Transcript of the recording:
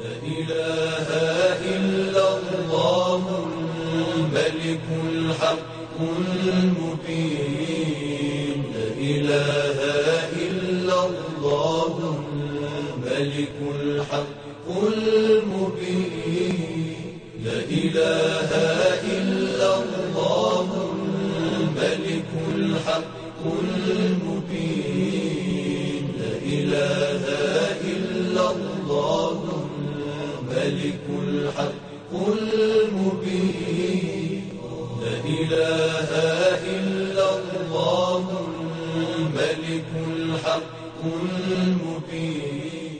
لا إله إلا الله الملك الحق المبين. لا إله إلا الله الملك الحق المبين. لا إله إلا الله الملك الحق المبين. لا إله إلا الله الملك الحق المبين. لا إله إلا الله الملك الحق المبين.